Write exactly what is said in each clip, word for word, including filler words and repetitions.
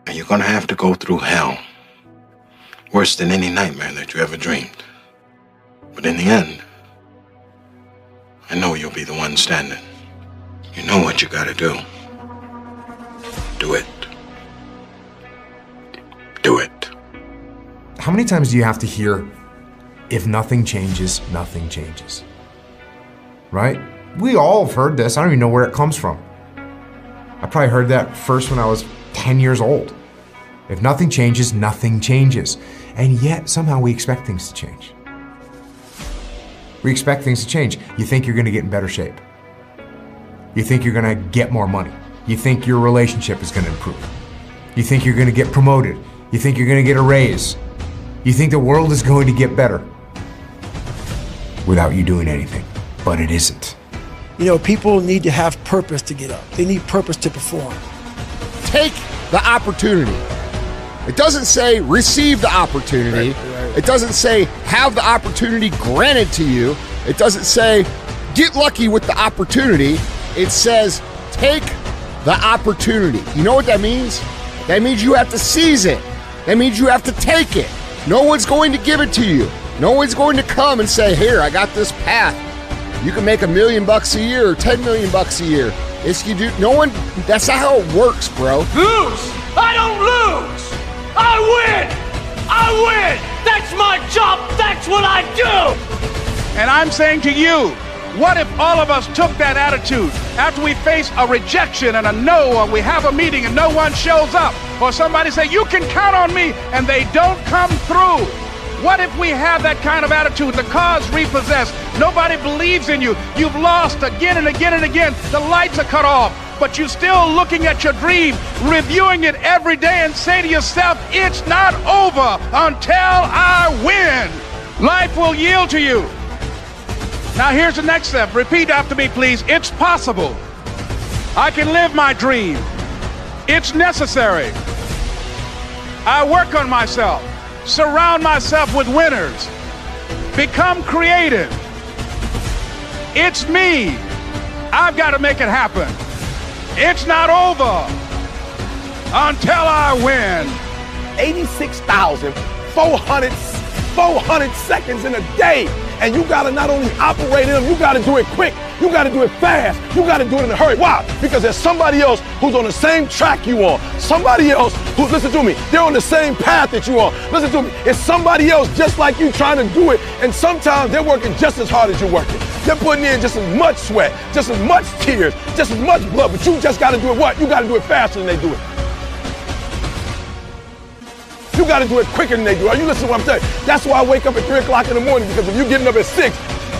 And you're gonna have to go through hell. Worse than any nightmare that you ever dreamed. But in the end, I know you'll be the one standing. You know what you gotta do. Do it. Do it. How many times do you have to hear, if nothing changes, nothing changes? Right? We all have heard this. I don't even know where it comes from. I probably heard that first when I was ten years old. If nothing changes, nothing changes. And yet, somehow we expect things to change. We expect things to change. You think you're gonna get in better shape. You think you're gonna get more money. You think your relationship is gonna improve. You think you're gonna get promoted. You think you're gonna get a raise. You think the world is going to get better without you doing anything, but it isn't. You know, people need to have purpose to get up. They need purpose to perform. Take the opportunity. It doesn't say receive the opportunity. Right, right. It doesn't say have the opportunity granted to you. It doesn't say get lucky with the opportunity. It says take the opportunity. You know what that means? That means you have to seize it. That means you have to take it. No one's going to give it to you. No one's going to come and say, here, I got this path. You can make a million bucks a year or ten million bucks a year. It's you do. No one, that's not how it works, bro. Lose! I don't lose! I win! I win! That's my job! That's what I do! And I'm saying to you, what if all of us took that attitude after we face a rejection and a no, or we have a meeting and no one shows up, or somebody say, you can count on me, and they don't come through? What if we have that kind of attitude? The car's repossessed. Nobody believes in you. You've lost again and again and again. The lights are cut off, but you're still looking at your dream, reviewing it every day, and say to yourself, it's not over until I win. Life will yield to you. Now here's the next step. Repeat after me, please. It's possible. I can live my dream. It's necessary. I work on myself. Surround myself with winners. Become creative. It's me. I've got to make it happen. It's not over until I win. eighty-six thousand four hundred seconds in a day. And you gotta not only operate in them, you gotta do it quick. You gotta do it fast. You gotta do it in a hurry. Why? Because there's somebody else who's on the same track you on. Somebody else who, listen to me, they're on the same path that you on. Listen to me, it's somebody else just like you trying to do it. And sometimes they're working just as hard as you're working. They're putting in just as much sweat, just as much tears, just as much blood. But you just gotta do it what? You gotta do it faster than they do it. You got to do it quicker than they do. Are you listening to what I'm saying? That's why I wake up at three o'clock in the morning, because if you're getting up at six.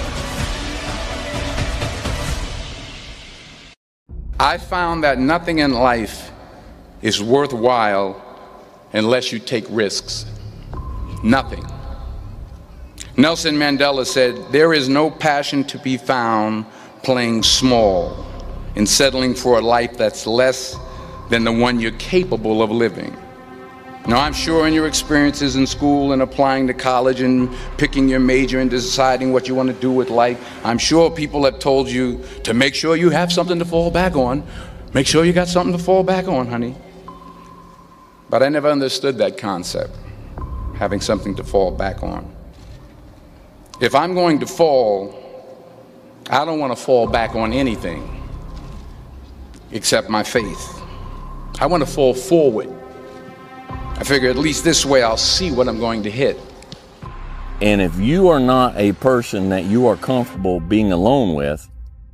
I found that nothing in life is worthwhile unless you take risks. Nothing. Nelson Mandela said, there is no passion to be found playing small and settling for a life that's less than the one you're capable of living. Now, I'm sure in your experiences in school and applying to college and picking your major and deciding what you want to do with life, I'm sure people have told you to make sure you have something to fall back on. Make sure you got something to fall back on, honey. But I never understood that concept, having something to fall back on. If I'm going to fall, I don't want to fall back on anything except my faith. I want to fall forward. I figure at least this way I'll see what I'm going to hit. And if you are not a person that you are comfortable being alone with,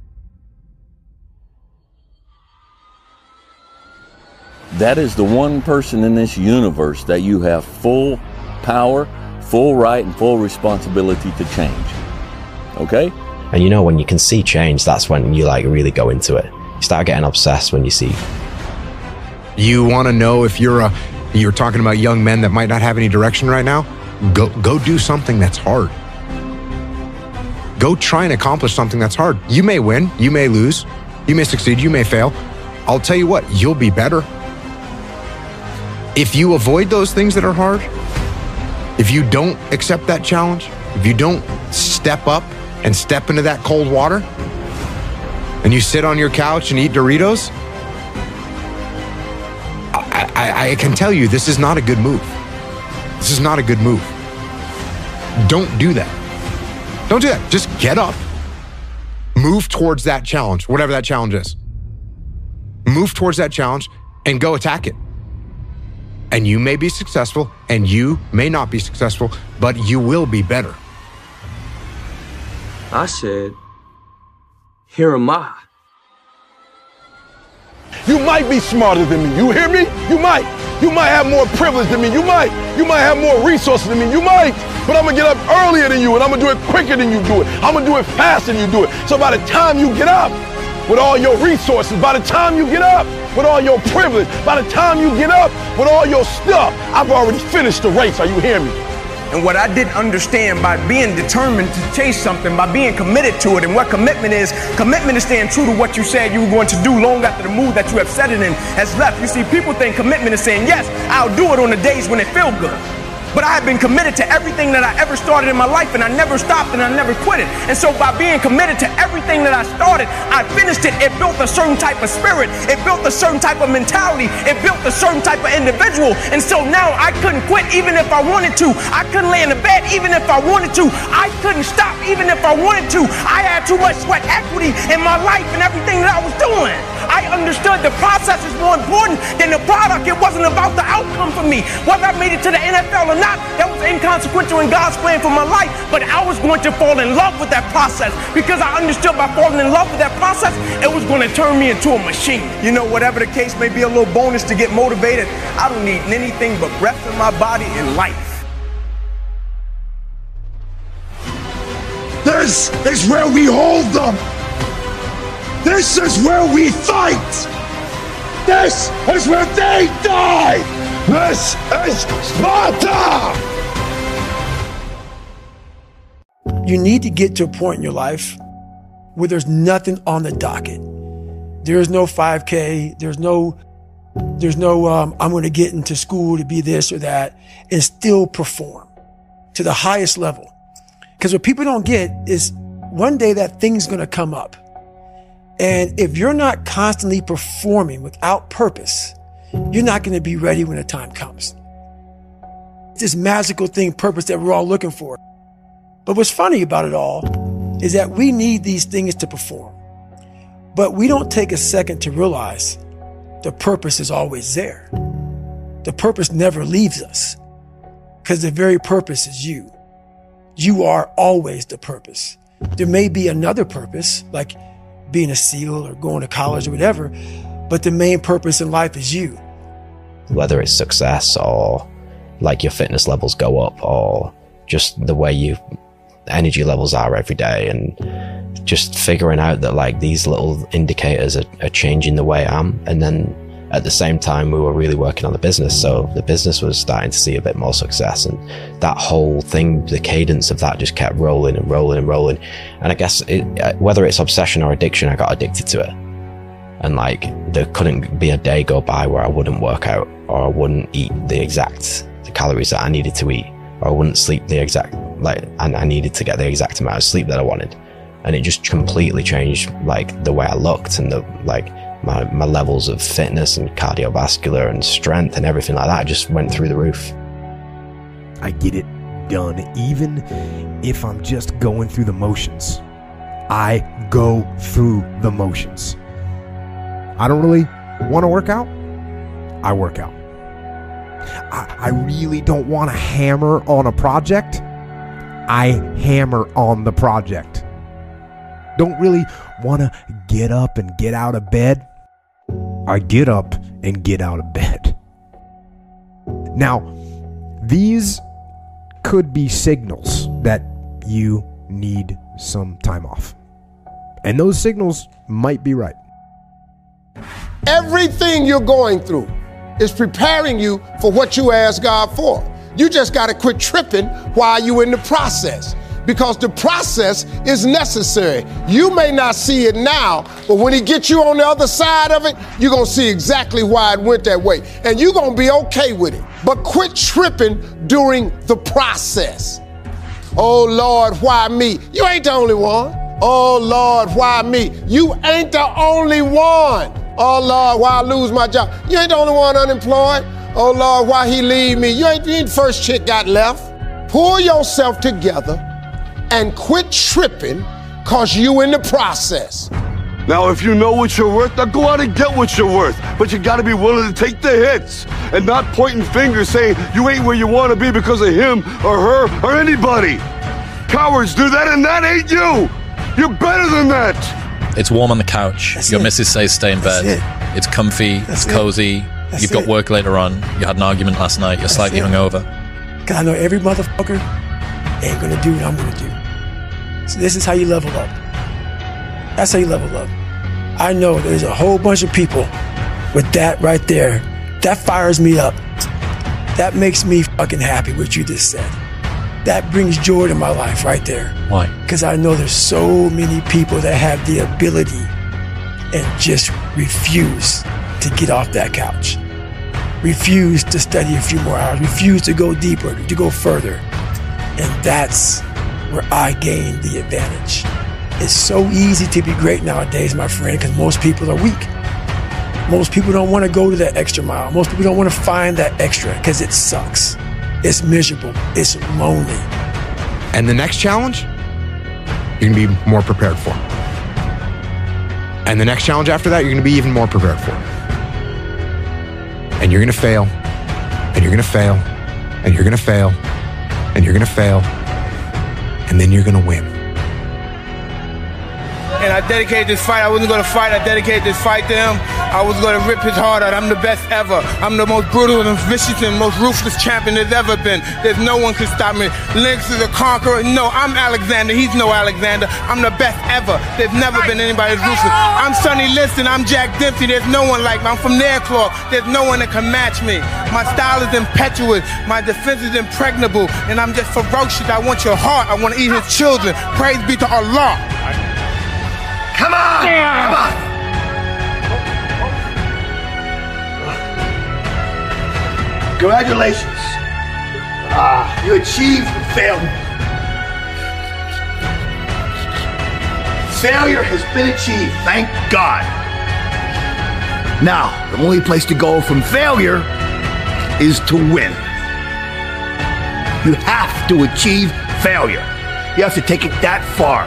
that is the one person in this universe that you have full power, full right, and full responsibility to change. Okay? And you know, when you can see change, that's when you like really go into it. You start getting obsessed when you see. You want to know if you're a You're talking about young men that might not have any direction right now? Go go do something that's hard. Go try and accomplish something that's hard. You may win, you may lose, you may succeed, you may fail. I'll tell you what, you'll be better. If you avoid those things that are hard, if you don't accept that challenge, if you don't step up and step into that cold water, and you sit on your couch and eat Doritos, I, I I, I can tell you this is not a good move. This is not a good move. Don't do that. Don't do that. Just get up. Move towards that challenge, whatever that challenge is. Move towards that challenge and go attack it. And you may be successful and you may not be successful, but you will be better. I said, here am I. You might be smarter than me. You hear me? You might. You might have more privilege than me. You might. You might have more resources than me. You might. But I'm going to get up earlier than you, and I'm going to do it quicker than you do it. I'm going to do it faster than you do it. So by the time you get up with all your resources, by the time you get up with all your privilege, by the time you get up with all your stuff, I've already finished the race. Are you hearing me? And what I didn't understand, by being determined to chase something, by being committed to it, and what commitment is, commitment is staying true to what you said you were going to do long after the mood that you have set it in has left. You see, people think commitment is saying, yes, I'll do it on the days when it feels good. But I have been committed to everything that I ever started in my life, and I never stopped and I never quit it. And so by being committed to everything that I started, I finished it. It built a certain type of spirit. It built a certain type of mentality. It built a certain type of individual. And so now I couldn't quit even if I wanted to. I couldn't lay in the bed even if I wanted to. I couldn't stop even if I wanted to. I had too much sweat equity in my life and everything that I was doing. I understood the process is more important than the product. It wasn't about the outcome for me. Whether I made it to the N F L or not, that was inconsequential in God's plan for my life. But I was going to fall in love with that process because I understood by falling in love with that process, it was going to turn me into a machine. You know, whatever the case may be, a little bonus to get motivated. I don't need anything but breath in my body and life. This is where we hold them. This is where we fight. This is where they die. This is Sparta. You need to get to a point in your life where there's nothing on the docket. There's no five K. There's no, there's no, um, I'm going to get into school to be this or that and still perform to the highest level. Because what people don't get is one day that thing's going to come up. And if you're not constantly performing without purpose, you're not going to be ready when the time comes. It's this magical thing, purpose, that we're all looking for. But what's funny about it all is that we need these things to perform. But we don't take a second to realize the purpose is always there. The purpose never leaves us because the very purpose is you. You are always the purpose. There may be another purpose, like being a SEAL or going to college or whatever, but the main purpose in life is you. Whether it's success or like your fitness levels go up or just the way your energy levels are every day, and just figuring out that like these little indicators are, are changing the way I am. And then at the same time, we were really working on the business. So the business was starting to see a bit more success, and that whole thing, the cadence of that just kept rolling and rolling and rolling. And I guess it, whether it's obsession or addiction, I got addicted to it. And like, there couldn't be a day go by where I wouldn't work out, or I wouldn't eat the exact the calories that I needed to eat, or I wouldn't sleep the exact, like, and I needed to get the exact amount of sleep that I wanted. And it just completely changed like the way I looked and the, like, My, my levels of fitness and cardiovascular and strength and everything like that just went through the roof. I get it done even if I'm just going through the motions. I go through the motions. I don't really want to work out. I work out. I, I really don't want to hammer on a project. I hammer on the project. Don't really want to get up and get out of bed. I get up and get out of bed. Now, these could be signals that you need some time off. And those signals might be right. Everything you're going through is preparing you for what you asked God for. You just got to quit tripping while you're in the process, because the process is necessary. You may not see it now, but when he gets you on the other side of it, you're going to see exactly why it went that way. And you're going to be okay with it. But quit tripping during the process. Oh, Lord, why me? You ain't the only one. Oh, Lord, why me? You ain't the only one. Oh, Lord, why I lose my job? You ain't the only one unemployed. Oh, Lord, why he leave me? You ain't, you ain't the first chick got left. Pull yourself together and quit tripping because you in the process. Now, if you know what you're worth, now go out and get what you're worth. But you gotta be willing to take the hits and not pointing fingers saying you ain't where you wanna be because of him or her or anybody. Cowards do that and that ain't you. You're better than that. It's warm on the couch. That's Your it. missus says stay in bed. It. It's comfy. That's it's it. cozy. That's You've got it. work later on. You had an argument last night. You're That's slightly it. hungover. Because I know every motherfucker ain't going to do what I'm going to do. So this is how you level up. That's how you level up. I know there's a whole bunch of people with that right there. That fires me up. That makes me fucking happy what you just said. That brings joy to my life right there. Why? Because I know there's so many people that have the ability and just refuse to get off that couch. Refuse to study a few more hours. Refuse to go deeper, to go further. And that's where I gain the advantage. It's so easy to be great nowadays, my friend, because most people are weak. Most people don't want to go to that extra mile. Most people don't want to find that extra because it sucks. It's miserable. It's lonely. And the next challenge, you're going to be more prepared for. And the next challenge after that, you're going to be even more prepared for. And you're going to fail, and you're going to fail, and you're going to fail, and you're going to fail, and then you're going to win. And I dedicated this fight. I wasn't going to fight. I dedicated this fight to him. I was going to rip his heart out. I'm the best ever. I'm the most brutal and vicious and most ruthless champion there's ever been. There's no one can stop me. Lynx is a conqueror. No, I'm Alexander. He's no Alexander. I'm the best ever. There's never been anybody as ruthless. I'm Sonny Liston. I'm Jack Dempsey. There's no one like me. I'm from Nairclaw. There's no one that can match me. My style is impetuous. My defense is impregnable. And I'm just ferocious. I want your heart. I want to eat his children. Praise be to Allah. Come on! Yeah. Come on! Congratulations. Ah, you achieved failure. Failure has been achieved, thank God. Now, the only place to go from failure is to win. You have to achieve failure. You have to take it that far.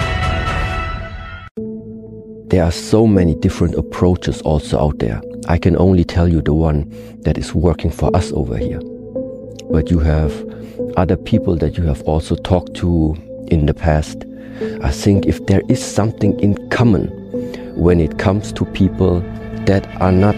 There are so many different approaches also out there. I can only tell you the one that is working for us over here. But you have other people that you have also talked to in the past. I think if there is something in common when it comes to people that are not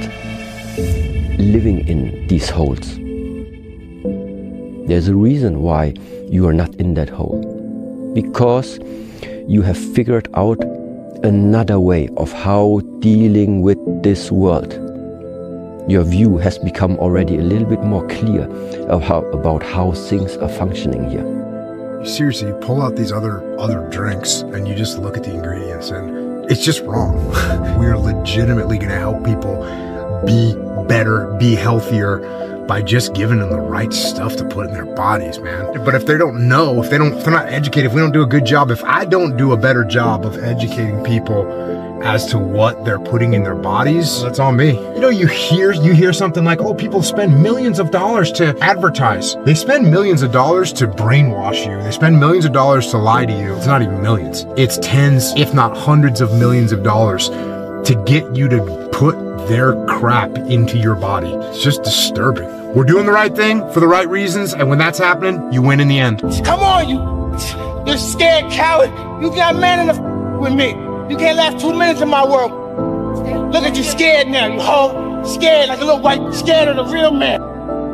living in these holes, there's a reason why you are not in that hole. Because you have figured out another way of how dealing with this world. Your view has become already a little bit more clear of how, about how things are functioning here. Seriously, you pull out these other other drinks and you just look at the ingredients and it's just wrong. We are legitimately going to help people be better, be healthier by just giving them the right stuff to put in their bodies, man. But if they don't know, if they don't, if they're not educated, if we don't do a good job, if I don't do a better job of educating people as to what they're putting in their bodies, that's on me. You know, you hear you hear something like, oh, people spend millions of dollars to advertise. They spend millions of dollars to brainwash you. They spend millions of dollars to lie to you. It's not even millions. It's tens, if not hundreds of millions of dollars to get you to put their crap into your body. It's just disturbing. We're doing the right thing for the right reasons, and when that's happening, you win in the end. Come on, you, you scared coward. You got man in the f- with me. You can't last two minutes in my world. Look at you scared now, you hoe. Scared like a little white, scared of the real man.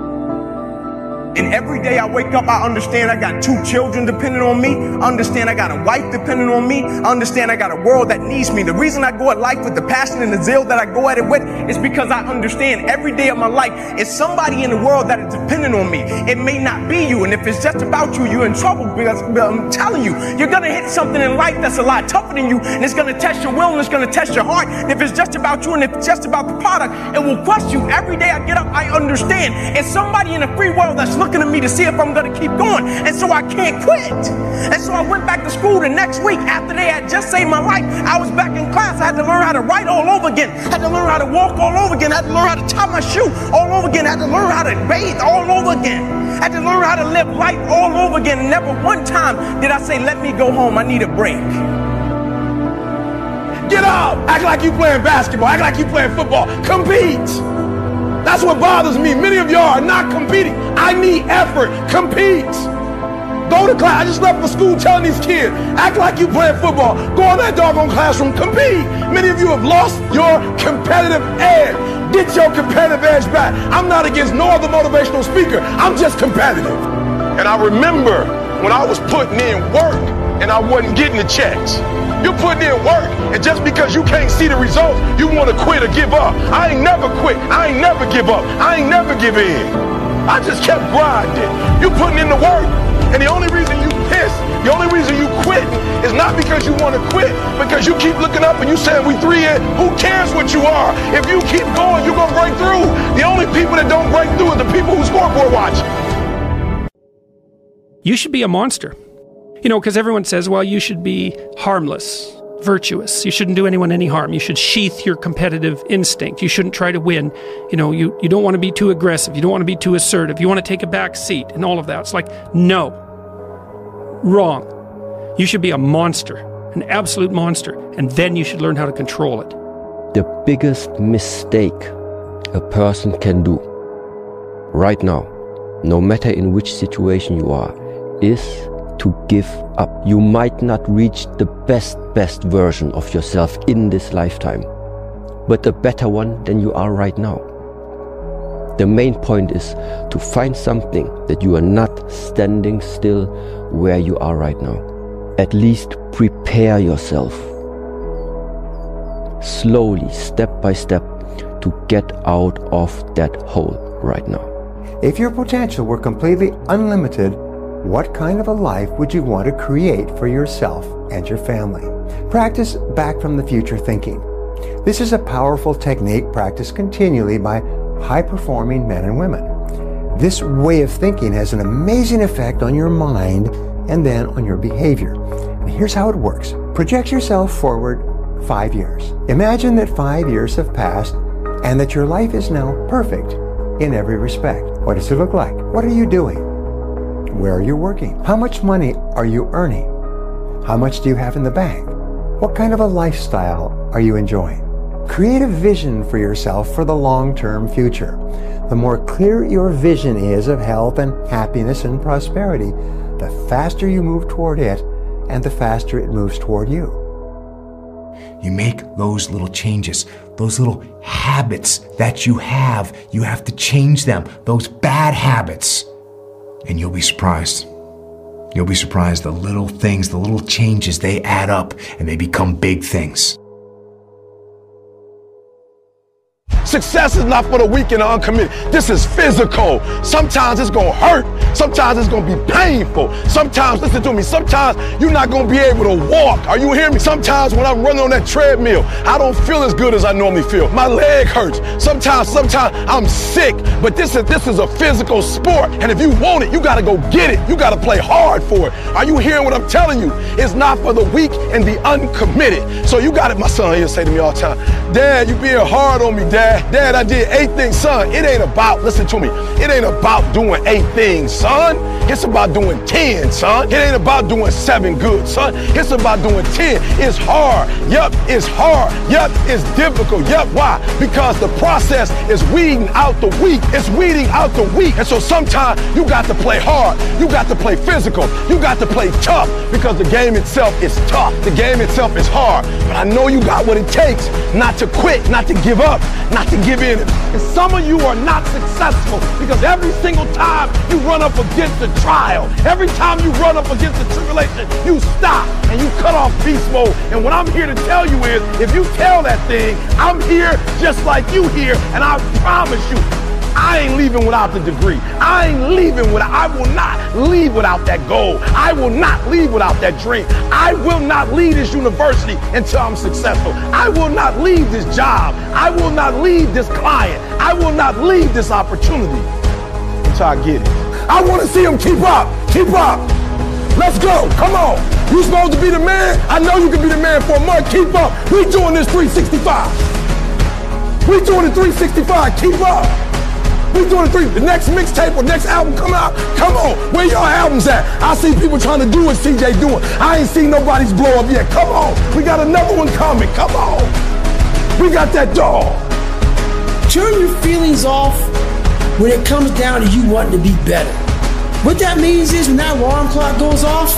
And every day I wake up, I understand I got two children depending on me. I understand I got a wife depending on me. I understand I got a world that needs me. The reason I go at life with the passion and the zeal that I go at it with is because I understand every day of my life is somebody in the world that is dependent on me. It may not be you, and if it's just about you, you're in trouble because I'm telling you, you're going to hit something in life that's a lot tougher than you, and it's going to test your will and it's going to test your heart. And if it's just about you and if it's just about the product, it will crush you. Every day I get up, I understand. It's somebody in the free world that's looking at me to see if I'm gonna keep going. And so I can't quit. And so I went back to school the next week after they had just saved my life. I was back in class. I had to learn how to write all over again. I had to learn how to walk all over again. I had to learn how to tie my shoe all over again. I had to learn how to bathe all over again. I had to learn how to live life all over again. And never one time did I say, let me go home. I need a break. Get up! Act like you playing basketball. Act like you playing football. Compete! That's what bothers me. Many of y'all are not competing. I need effort. Compete! Go to class. I just left for school telling these kids, act like you playing football. Go in that doggone classroom. Compete! Many of you have lost your competitive edge. Get your competitive edge back. I'm not against no other motivational speaker. I'm just competitive. And I remember when I was putting in work and I wasn't getting the checks. You're putting in work, and just because you can't see the results, you want to quit or give up. I ain't never quit. I ain't never give up. I ain't never give in. I just kept grinding. You putting in the work, and the only reason you piss, the only reason you quit is not because you want to quit, because you keep looking up and you saying we three in. Who cares what you are? If you keep going, you're going to break through. The only people that don't break through are the people who scoreboard watch. You should be a monster. You know, because everyone says, well, you should be harmless, virtuous. You shouldn't do anyone any harm. You should sheath your competitive instinct. You shouldn't try to win. You know, you, you don't want to be too aggressive. You don't want to be too assertive. You want to take a back seat and all of that. It's like, no. Wrong. You should be a monster, an absolute monster, and then you should learn how to control it. The biggest mistake a person can do right now, no matter in which situation you are, is to give up. You might not reach the best, best version of yourself in this lifetime, but a better one than you are right now. The main point is to find something that you are not standing still where you are right now. At least prepare yourself slowly, step by step, to get out of that hole right now. If your potential were completely unlimited, what kind of a life would you want to create for yourself and your family? Practice back from the future thinking. This is a powerful technique practiced continually by high-performing men and women. This way of thinking has an amazing effect on your mind and then on your behavior. And here's how it works. Project yourself forward five years. Imagine that five years have passed and that your life is now perfect in every respect. What does it look like? What are you doing? Where are you working? How much money are you earning? How much do you have in the bank? What kind of a lifestyle are you enjoying? Create a vision for yourself for the long-term future. The more clear your vision is of health and happiness and prosperity, the faster you move toward it and the faster it moves toward you. You make those little changes, those little habits that you have. You have to change them, those bad habits. And you'll be surprised. You'll be surprised the little things, the little changes, they add up and they become big things. Success is not for the weak and the uncommitted. This is physical. Sometimes it's going to hurt. Sometimes it's going to be painful. Sometimes, listen to me, sometimes you're not going to be able to walk. Are you hearing me? Sometimes when I'm running on that treadmill, I don't feel as good as I normally feel. My leg hurts. Sometimes, sometimes I'm sick. But this is, this is a physical sport. And if you want it, you got to go get it. You got to play hard for it. Are you hearing what I'm telling you? It's not for the weak and the uncommitted. So you got it. My son here say to me all the time, Dad, you being hard on me, Dad. Dad, I did eight things, son. It ain't about, listen to me, it ain't about doing eight things, son. It's about doing ten, son. It ain't about doing seven good, son. It's about doing ten. It's hard. Yup, it's hard. Yup, it's difficult. Yup, why? Because the process is weeding out the weak. It's weeding out the weak. And so sometimes you got to play hard. You got to play physical. You got to play tough because the game itself is tough. The game itself is hard. But I know you got what it takes not to quit, not to give up, not to give in. And some of you are not successful because every single time you run up against the trial, every time you run up against the tribulation, you stop and you cut off beast mode. And what I'm here to tell you is, if you tell that thing, I'm here just like you here, and I promise you, I ain't leaving without the degree. I ain't leaving without, I will not leave without that goal. I will not leave without that dream. I will not leave this university until I'm successful. I will not leave this job. I will not leave this client. I will not leave this opportunity until I get it. I want to see him keep up. Keep up. Let's go. Come on. You supposed to be the man? I know you can be the man for a month. Keep up. We doing this three sixty-five. We doing it three sixty-five. Keep up. We doing it three. The next mixtape or next album come out. Come on. Where your albums at? I see people trying to do what C J doing. I ain't seen nobody's blow up yet. Come on. We got another one coming. Come on. We got that dog. Turn your feelings off when it comes down to you wanting to be better. What that means is when that alarm clock goes off,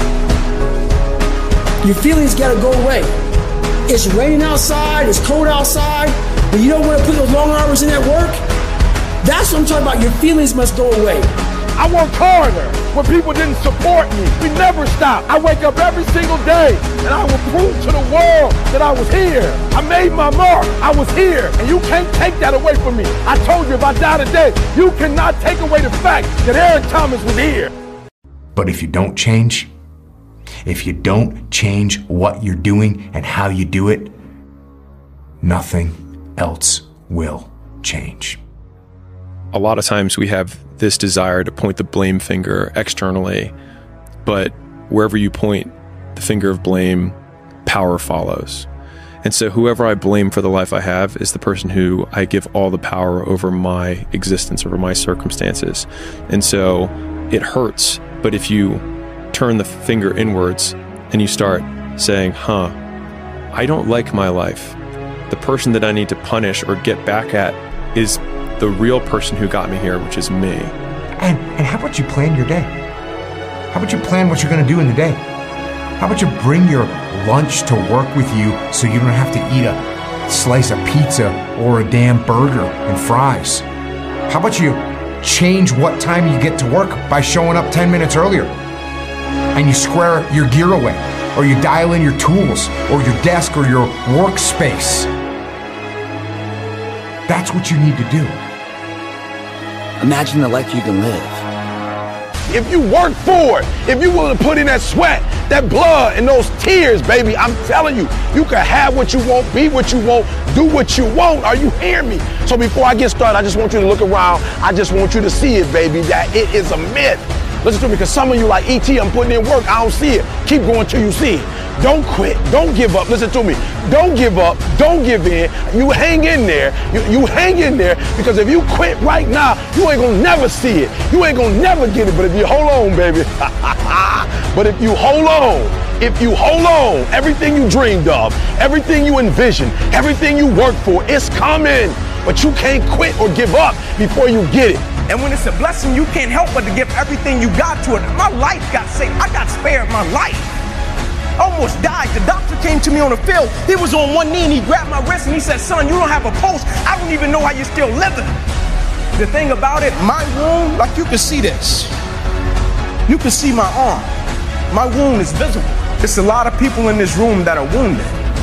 your feelings gotta go away. It's raining outside, it's cold outside, but you don't want to put those long hours in at work. That's what I'm talking about. Your feelings must go away. I worked harder when people didn't support me. We never stop. I wake up every single day and I will prove to the world that I was here. I made my mark. I was here. And you can't take that away from me. I told you if I die today, you cannot take away the fact that Eric Thomas was here. But if you don't change, if you don't change what you're doing and how you do it, nothing else will change. A lot of times we have this desire to point the blame finger externally, but wherever you point the finger of blame, power follows. And so whoever I blame for the life I have is the person who I give all the power over my existence, over my circumstances. And so it hurts, but if you turn the finger inwards and you start saying, huh, I don't like my life. The person that I need to punish or get back at is the real person who got me here, which is me. And, and how about you plan your day? How about you plan what you're going to do in the day? How about you bring your lunch to work with you so you don't have to eat a slice of pizza or a damn burger and fries? How about you change what time you get to work by showing up ten minutes earlier? And you square your gear away, or you dial in your tools, or your desk, or your workspace. That's what you need to do. Imagine the life you can live. If you work for it, if you willing to put in that sweat, that blood, and those tears, baby, I'm telling you, you can have what you want, be what you want, do what you want. Are you hearing me? So before I get started, I just want you to look around. I just want you to see it, baby, that it is a myth. Listen to me, because some of you like, E T, I'm putting in work, I don't see it. Keep going till you see it. Don't quit, don't give up. Listen to me, don't give up, don't give in. You hang in there, you, you hang in there, because if you quit right now, you ain't gonna never see it. You ain't gonna never get it, but if you hold on, baby. But if you hold on, if you hold on, everything you dreamed of, everything you envisioned, everything you worked for, it's coming. But you can't quit or give up before you get it. And when it's a blessing, you can't help but to give everything you got to it. My life got saved. I got spared my life. Almost died. The doctor came to me on the field. He was on one knee and he grabbed my wrist and he said, son, you don't have a pulse. I don't even know how you're still living. The thing about it, my wound, like you can see this. You can see my arm. My wound is visible. There's a lot of people in this room that are wounded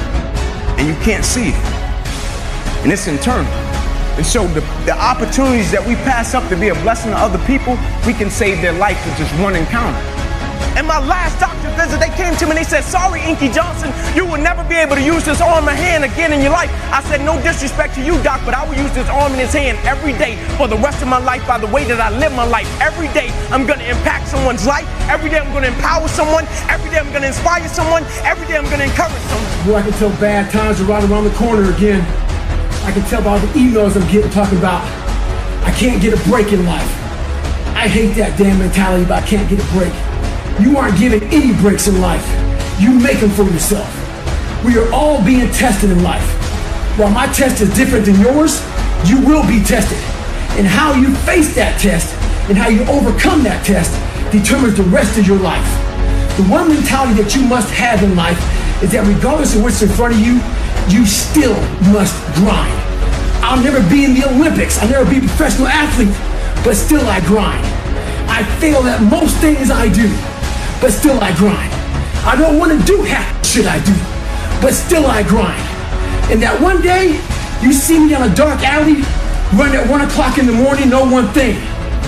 and you can't see it. And it's internal. And so the, the opportunities that we pass up to be a blessing to other people, we can save their life with just one encounter. And my last doctor visit, they came to me and they said, sorry, Inky Johnson, you will never be able to use this arm and hand again in your life. I said, no disrespect to you, doc, but I will use this arm and this hand every day for the rest of my life by the way that I live my life. Every day, I'm going to impact someone's life. Every day, I'm going to empower someone. Every day, I'm going to inspire someone. Every day, I'm going to encourage someone. Boy, I can tell bad times are right around the corner again. I can tell by the emails I'm getting talking about I can't get a break in life. I hate that damn mentality about I can't get a break. You aren't given any breaks in life. You make them for yourself. We are all being tested in life. While my test is different than yours, you will be tested. And how you face that test and how you overcome that test determines the rest of your life. The one mentality that you must have in life is that regardless of what's in front of you, you still must grind. I'll never be in the Olympics. I'll never be a professional athlete, but still I grind. I fail at most things I do, but still I grind. I don't want to do half the shit I do, but still I grind. And that one day, you see me on a dark alley, running at one o'clock in the morning, know one thing.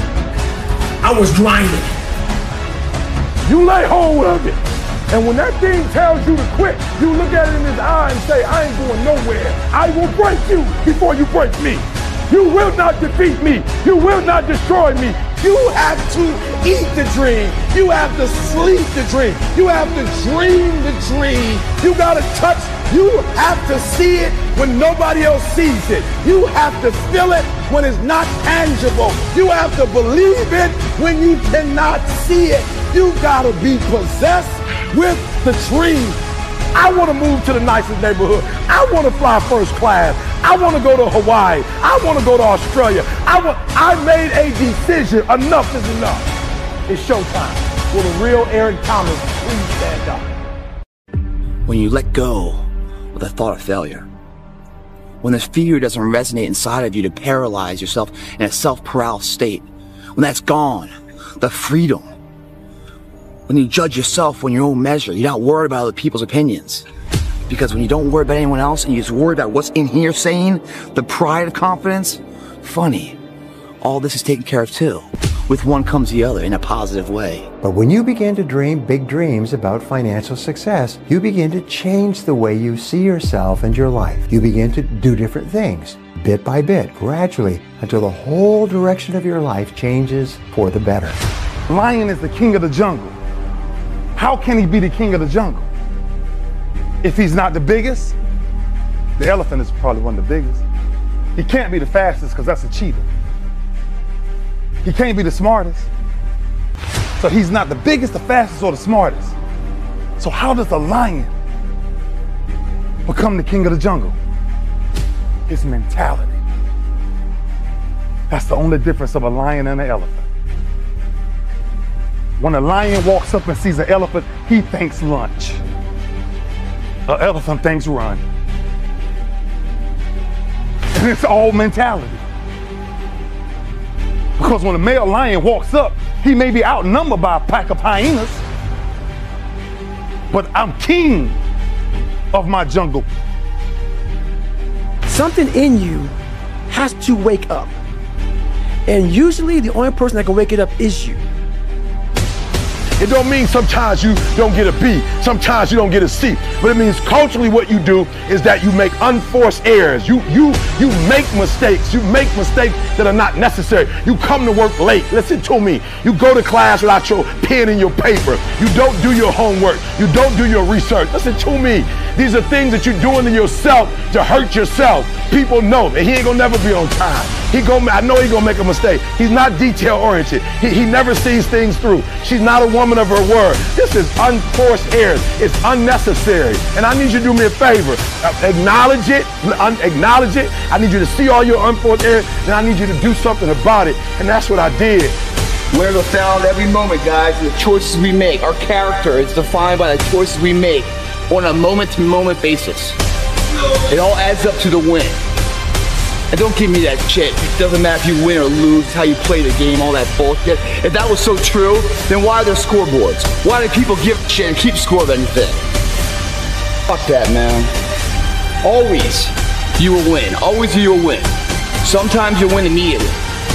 I was grinding. You lay hold of it. And when that thing tells you to quit, you look at it in his eye and say, I ain't going nowhere. I will break you before you break me. You will not defeat me. You will not destroy me. You have to eat the dream. You have to sleep the dream. You have to dream the dream. You gotta touch. You have to see it when nobody else sees it. You have to feel it when it's not tangible. You have to believe it when you cannot see it. You gotta be possessed with the dream. I want to move to the nicest neighborhood. I want to fly first class. I want to go to Hawaii. I want to go to Australia. I want. I made a decision. Enough is enough. It's showtime. Will the real Eric Thomas please stand up? When you let go of the thought of failure, when the fear doesn't resonate inside of you to paralyze yourself in a self-paralysis state, when that's gone, the freedom. When you judge yourself on your own measure, you're not worried about other people's opinions. Because when you don't worry about anyone else and you just worry about what's in here saying, the pride of confidence, funny, all this is taken care of too. With one comes the other in a positive way. But when you begin to dream big dreams about financial success, you begin to change the way you see yourself and your life. You begin to do different things, bit by bit, gradually, until the whole direction of your life changes for the better. Lion is the king of the jungle. How can he be the king of the jungle? If he's not the biggest, the elephant is probably one of the biggest. He can't be the fastest because that's a cheetah. He can't be the smartest. So he's not the biggest, the fastest, or the smartest. So how does a lion become the king of the jungle? His mentality. That's the only difference of a lion and an elephant. When a lion walks up and sees an elephant, he thinks lunch. An elephant thinks run. And it's all mentality. Because when a male lion walks up, he may be outnumbered by a pack of hyenas, but I'm king of my jungle. Something in you has to wake up. And usually the only person that can wake it up is you. It don't mean sometimes you don't get a B, sometimes you don't get a C, but it means culturally what you do is that you make unforced errors. You you you make mistakes. You make mistakes that are not necessary. You come to work late. Listen to me. You go to class without your pen and your paper. You don't do your homework. You don't do your research. Listen to me. These are things that you're doing to yourself to hurt yourself. People know that he ain't gonna never be on time. He gonna, I know he gonna make a mistake. He's not detail oriented. He, he never sees things through. She's not a woman of her word. This is unforced errors. It's unnecessary. And I need you to do me a favor. Acknowledge it. Un- acknowledge it. I need you to see all your unforced errors, and I need you to do something about it. And that's what I did. Winners are found every moment, guys. The choices we make. Our character is defined by the choices we make on a moment-to-moment basis. It all adds up to the win. And don't give me that shit. It doesn't matter if you win or lose, it's how you play the game, all that bullshit. If that was so true, then why are there scoreboards? Why do people give a shit and keep score of anything? Fuck that, man. Always you will win. Always you will win. Sometimes you'll win immediately.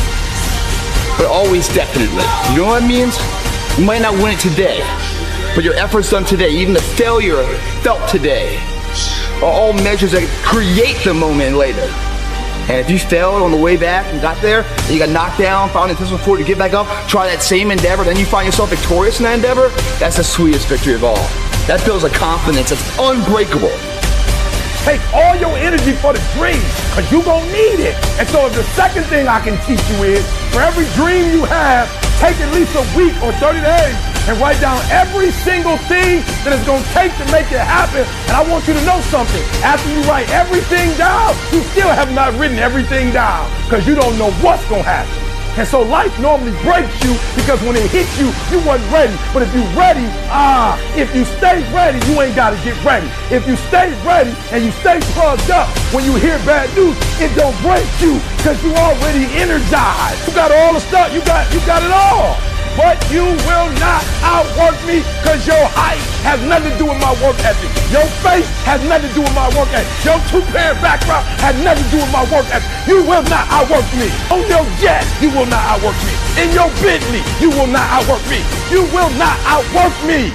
But always definitely. You know what that means? You might not win it today, but your efforts done today, even the failure felt today, are all measures that create the moment later. And if you failed on the way back and got there, and you got knocked down, found an intentional for to get back up, try that same endeavor, then you find yourself victorious in that endeavor, that's the sweetest victory of all. That builds a confidence that's unbreakable. Take all your energy for the dream, because you're going to need it. And so the second thing I can teach you is, for every dream you have, take at least a week or thirty days and write down every single thing that it's going to take to make it happen. And I want you to know something. After you write everything down, you still have not written everything down because you don't know what's going to happen. And so life normally breaks you because when it hits you, you wasn't ready. But if you're ready, ah, if you stay ready, you ain't got to get ready. If you stay ready and you stay plugged up, when you hear bad news, it don't break you because you already energized. You got all the stuff, you got, you got it all. But you will not outwork me because your height has nothing to do with my work ethic. Your face has nothing to do with my work ethic. Your two-parent background has nothing to do with my work ethic. You will not outwork me. On your jet, you will not outwork me. In your Bentley, you will not outwork me. You will not outwork me.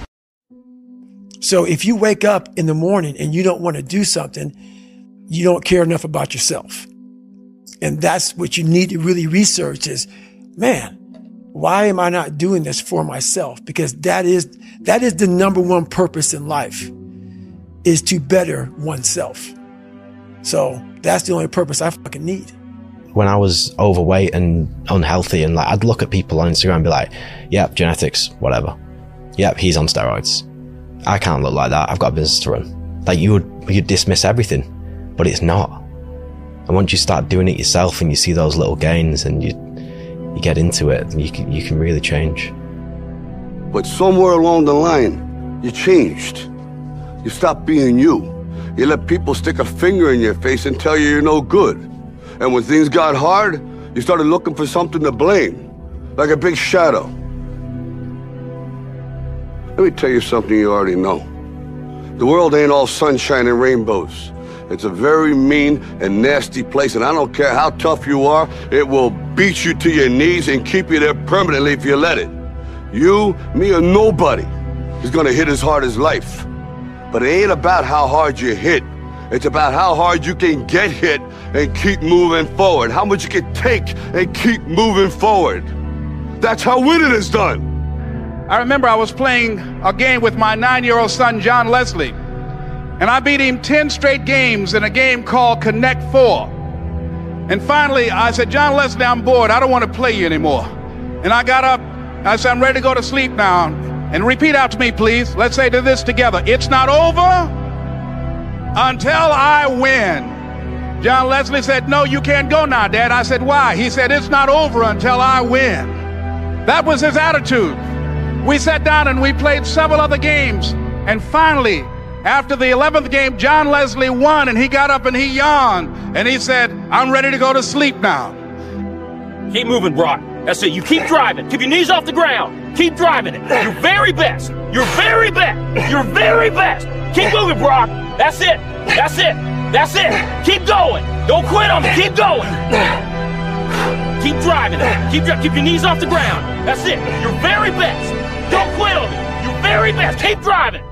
So if you wake up in the morning and you don't want to do something, you don't care enough about yourself. And that's what you need to really research is, man, why am I not doing this for myself? Because that is, that is the number one purpose in life, is to better oneself. So that's the only purpose I fucking need. When I was overweight and unhealthy, and like I'd look at people on Instagram and be like, yep, genetics, whatever. Yep, he's on steroids. I can't look like that. I've got a business to run. Like you would, you'd dismiss everything, but it's not. And once you start doing it yourself and you see those little gains and you you get into it, you can, you can really change. But somewhere along the line, you changed. You stopped being you. You let people stick a finger in your face and tell you you're no good. And when things got hard, you started looking for something to blame, like a big shadow. Let me tell you something you already know. The world ain't all sunshine and rainbows. It's a very mean and nasty place, and I don't care how tough you are, it will beat you to your knees and keep you there permanently if you let it. You, me, or nobody is gonna hit as hard as life. But it ain't about how hard you hit. It's about how hard you can get hit and keep moving forward. How much you can take and keep moving forward. That's how winning is done. I remember I was playing a game with my nine-year-old son, John Leslie, and I beat him ten straight games in a game called Connect Four. And finally, I said, John Leslie, I'm bored. I don't want to play you anymore. And I got up, I said, I'm ready to go to sleep now. And repeat out to me, please. Let's say to this together. It's not over until I win. John Leslie said, no, you can't go now, Dad. I said, why? He said, it's not over until I win. That was his attitude. We sat down and we played several other games. And finally, after the eleventh game, John Leslie won, and he got up and he yawned. And he said, I'm ready to go to sleep now. Keep moving, Brock. That's it. You keep driving. Keep your knees off the ground. Keep driving it. Your very best. Your very best. Your very best. Keep moving, Brock. That's it. That's it. That's it. Keep going. Don't quit on me. Keep going. Keep driving it. Keep, keep your knees off the ground. That's it. Your very best. Don't quit on me. Your very best. Keep driving.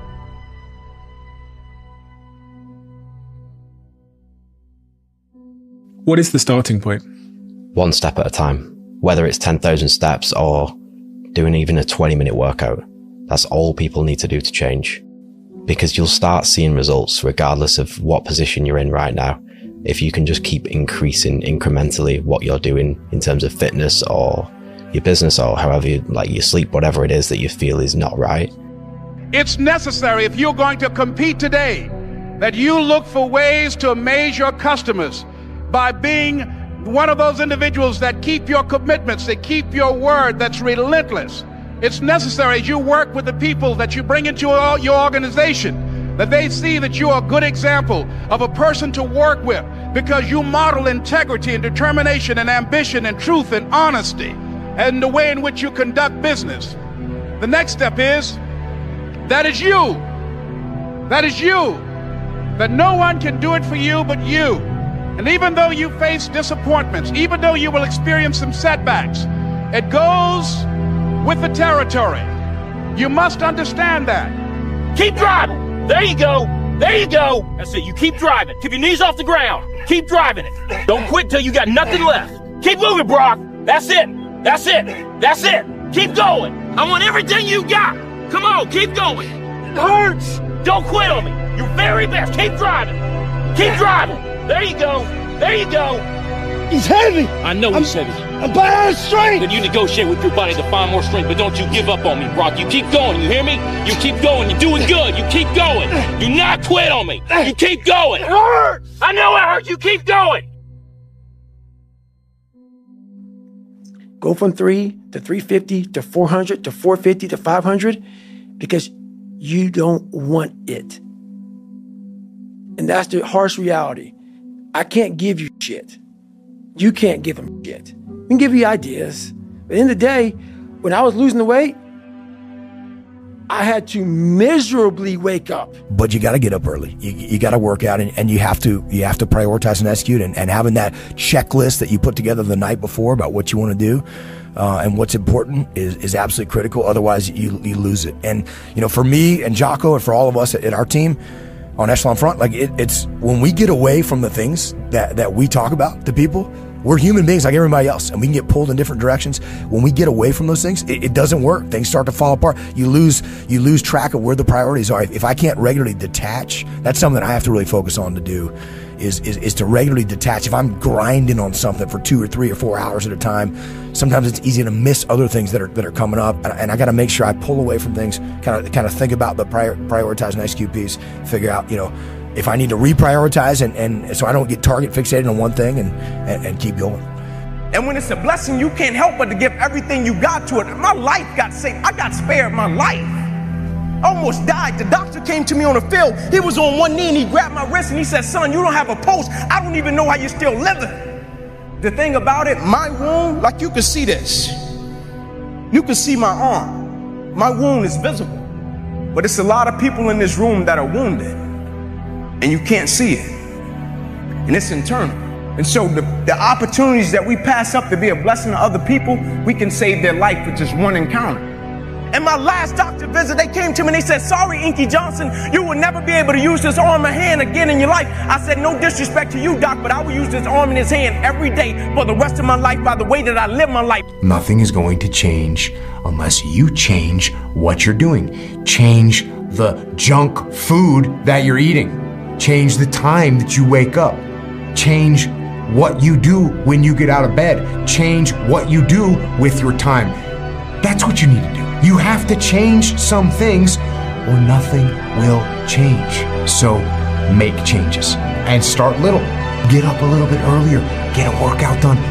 What is the starting point? One step at a time. Whether it's ten thousand steps or doing even a twenty minute workout, that's all people need to do to change. Because you'll start seeing results regardless of what position you're in right now. If you can just keep increasing incrementally what you're doing in terms of fitness or your business or however you, like your sleep, whatever it is that you feel is not right. It's necessary, if you're going to compete today, that you look for ways to amaze your customers by being one of those individuals that keep your commitments, that keep your word, that's relentless. It's necessary as you work with the people that you bring into your, your organization, that they see that you are a good example of a person to work with because you model integrity and determination and ambition and truth and honesty and the way in which you conduct business. The next step is, that is you. That is you. That no one can do it for you but you. And even though you face disappointments, even though you will experience some setbacks, it goes with the territory. You must understand that. Keep driving. There you go. There you go. That's it. You keep driving. Keep your knees off the ground. Keep driving it. Don't quit till you got nothing left. Keep moving, Brock. That's it. That's it. That's it. Keep going. I want everything you got. Come on, keep going. It hurts. Don't quit on me. Your very best. Keep driving. Keep driving. There you go. There you go. He's heavy. I know I'm, he's heavy. I'm buying strength. Then you negotiate with your body to find more strength, but don't you give up on me, Brock. You keep going. You hear me? You keep going. You're doing good. You keep going. Do not quit on me. You keep going. It hurts. I know it hurts. You keep going. Go from three to three fifty to four hundred to four fifty to five hundred because you don't want it. And that's the harsh reality. I can't give you shit. You can't give them shit. We can give you ideas. But at the end of the day, when I was losing the weight, I had to miserably wake up. But you got to get up early. You, you got to work out, and, and you have to you have to prioritize and execute. And, and having that checklist that you put together the night before about what you want to do uh, and what's important is, is absolutely critical. Otherwise, you you lose it. And you know, for me and Jocko and for all of us at, at our team on Echelon Front, like it, it's when we get away from the things that that we talk about to people, We're human beings like everybody else, and we can get pulled in different directions. When we get away from those things, it, it doesn't work. Things start to fall apart. You lose you lose track of where the priorities are. If I can't regularly detach, that's something I have to really focus on to do, is, is, is to regularly detach. If I'm grinding on something for two or three or four hours at a time, sometimes it's easy to miss other things that are that are coming up, and, and I got to make sure I pull away from things, kind of kind of think about the prior, prioritize and execute piece, figure out, you know, if I need to reprioritize, and, and so I don't get target fixated on one thing, and, and, and keep going. And when it's a blessing, you can't help but to give everything you got to it. My life got saved. I got spared my life. I almost died. The doctor came to me on the field. He was on one knee and he grabbed my wrist and he said, son, you don't have a pulse. I don't even know how you're still living. The thing about it, my wound, like you can see this. You can see my arm. My wound is visible. But it's a lot of people in this room that are wounded. And you can't see it. And it's internal. And so the, the opportunities that we pass up to be a blessing to other people, we can save their life with just one encounter. And my last doctor visit, they came to me and they said, sorry, Inky Johnson, you will never be able to use this arm and hand again in your life. I said, no disrespect to you, doc, but I will use this arm and this hand every day for the rest of my life by the way that I live my life. Nothing is going to change unless you change what you're doing. Change the junk food that you're eating. Change the time that you wake up. Change what you do when you get out of bed. Change what you do with your time. That's what you need to do. You have to change some things or nothing will change. So make changes and start little. Get up a little bit earlier. Get a workout done.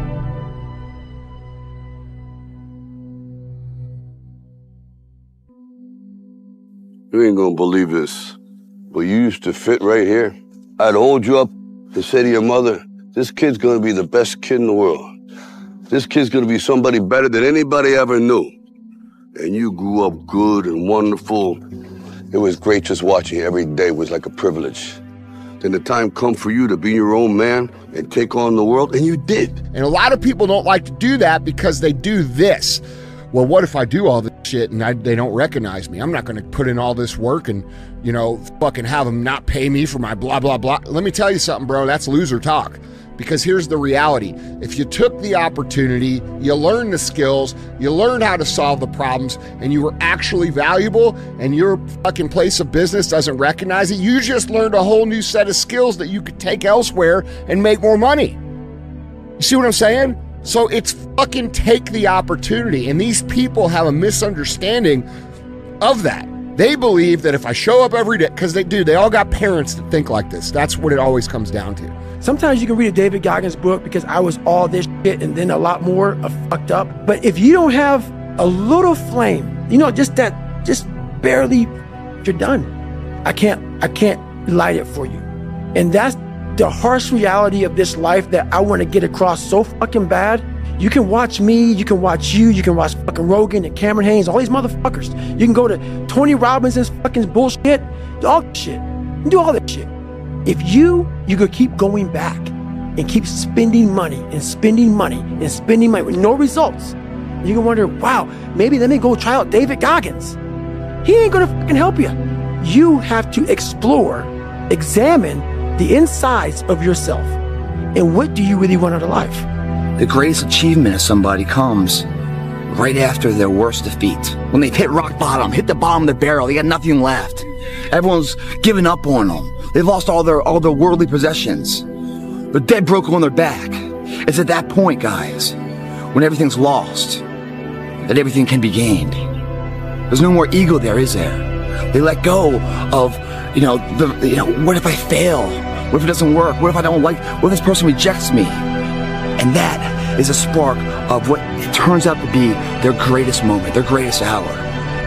You ain't gonna believe this, but you used to fit right here. I'd hold you up and say to your mother, this kid's gonna be the best kid in the world. This kid's gonna be somebody better than anybody ever knew. And you grew up good and wonderful. It was great just watching you every day. It was like a privilege. Then the time come for you to be your own man and take on the world, and you did. And a lot of people don't like to do that because they do this. Well, what if I do all this shit and I, they don't recognize me? I'm not going to put in all this work and, you know, fucking have them not pay me for my blah, blah, blah. Let me tell you something, bro. That's loser talk. Because here's the reality. If you took the opportunity, you learned the skills, you learned how to solve the problems, and you were actually valuable, and your fucking place of business doesn't recognize it, you just learned a whole new set of skills that you could take elsewhere and make more money. You see what I'm saying? So it's fucking take the opportunity. And these people have a misunderstanding of that. They believe that if I show up every day, because they do, they all got parents that think like this. That's what it always comes down to. Sometimes you can read a David Goggins book because I was all this shit and then a lot more of fucked up. But if you don't have a little flame, you know, just that, just barely, you're done. I can't, I can't light it for you. And that's the harsh reality of this life that I want to get across so fucking bad. You can watch me, you can watch you, you can watch fucking Rogan and Cameron Haynes, all these motherfuckers. You can go to Tony Robbins's fucking bullshit, do all that shit. You can do all that shit. If you, you could keep going back and keep spending money and spending money and spending money with no results, you can wonder, wow, maybe let me go try out David Goggins. He ain't gonna fucking help you. You have to explore, examine the insides of yourself. And what do you really want out of life? The greatest achievement of somebody comes right after their worst defeat. When they've hit rock bottom, hit the bottom of the barrel, they got nothing left. Everyone's given up on them. They've lost all their all their worldly possessions. They're dead broke on their back. It's at that point, guys, when everything's lost, that everything can be gained. There's no more ego there, is there? They let go of, you know, the, you know, what if I fail? What if it doesn't work? What if I don't like, what if this person rejects me? And that is a spark of what it turns out to be their greatest moment, their greatest hour.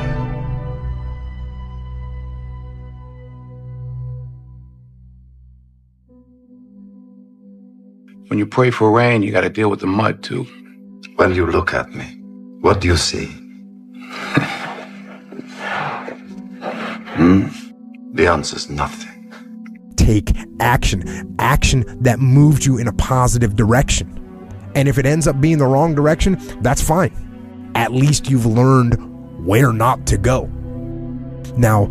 When you pray for rain, you got to deal with the mud, too. When you look at me, what do you see? hmm? The answer's nothing. Take action. Action that moves you in a positive direction. And if it ends up being the wrong direction, that's fine. At least you've learned where not to go. Now,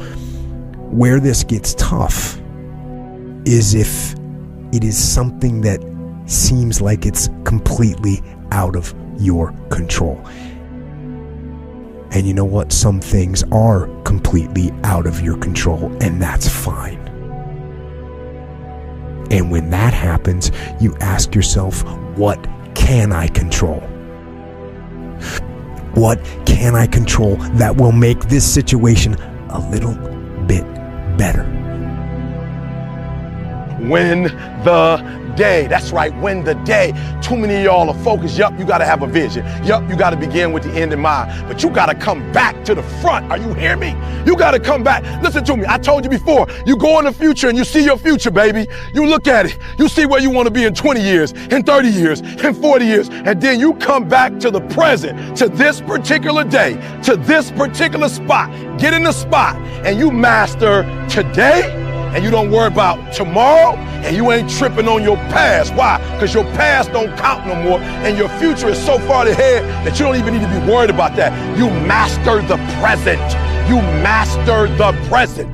where this gets tough is if it is something that seems like it's completely out of your control. And you know what? Some things are completely out of your control, and that's fine. And when that happens, you ask yourself, what can I control? What can I control that will make this situation a little bit better? Win the day. That's right, win the day. Too many of y'all are focused. Yup, you got to have a vision. Yup, you got to begin with the end in mind. But you got to come back to the front. Are you hearing me? You got to come back. Listen to me. I told you before, you go in the future and you see your future, baby. You look at it. You see where you want to be in twenty years, in thirty years, in forty years. And then you come back to the present, to this particular day, to this particular spot. Get in the spot and you master today. And you don't worry about tomorrow, and you ain't tripping on your past. Why? Because your past don't count no more, and your future is so far ahead that you don't even need to be worried about that. You master the present. You master the present.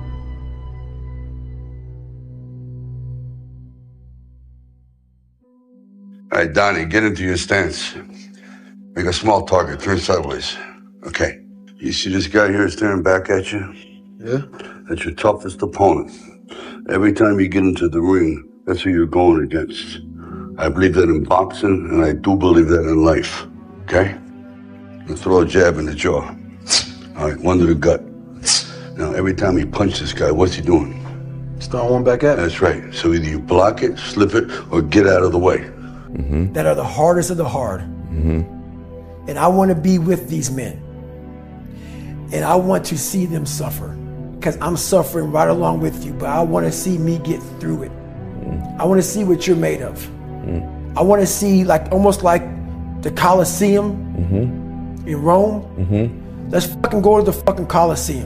All right, Donnie, get into your stance. Make a small target, turn sideways. Okay. You see this guy here staring back at you? Yeah? That's your toughest opponent. Every time you get into the ring, that's who you're going against. I believe that in boxing, and I do believe that in life. Okay? Let's throw a jab in the jaw. All right, one to the gut. Now, every time you punch this guy, what's he doing? Start one back at. That's right. So either you block it, slip it, or get out of the way. Mm-hmm. That are the hardest of the hard. Mm-hmm. And I want to be with these men. And I want to see them suffer. Because I'm suffering right along with you, but I want to see me get through it. Mm. I want to see what you're made of. Mm. I want to see, like, almost like the Colosseum mm-hmm. in Rome. Mm-hmm. Let's fucking go to the fucking Colosseum.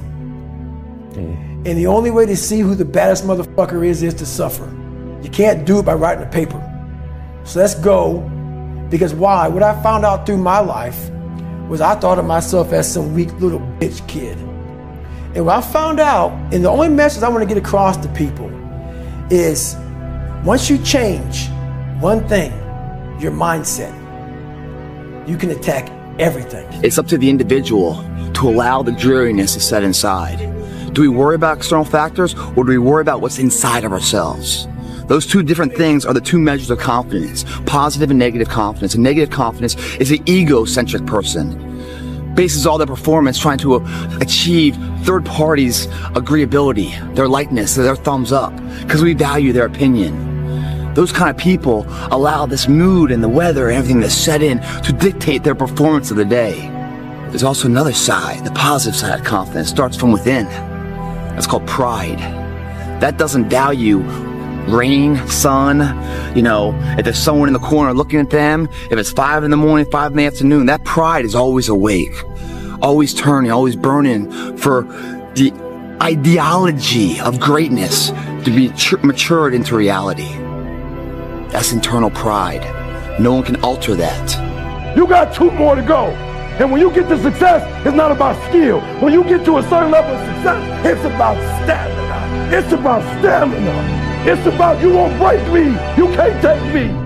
Mm. And the only way to see who the baddest motherfucker is, is to suffer. You can't do it by writing a paper. So let's go, because why? What I found out through my life was I thought of myself as some weak little bitch kid. And what I found out, and the only message I want to get across to people is, once you change one thing, your mindset, you can attack everything. It's up to the individual to allow the dreariness to set inside. Do we worry about external factors, or do we worry about what's inside of ourselves? Those two different things are the two measures of confidence, positive and negative confidence. And negative confidence is the egocentric person. Bases all their performance trying to achieve third parties' agreeability, their likeness, their thumbs up, because we value their opinion. Those kind of people allow this mood and the weather and everything to set in to dictate their performance of the day. There's also another side, the positive side of confidence, starts from within. That's called pride. That doesn't value rain, sun, you know, if there's someone in the corner looking at them, if it's five in the morning, five in the afternoon, that pride is always awake, always turning, always burning for the ideology of greatness to be matured into reality. That's internal pride. No one can alter that. You got two more to go. And when you get to success, it's not about skill. When you get to a certain level of success, it's about stamina. It's about stamina. It's about you won't break me. You can't take me.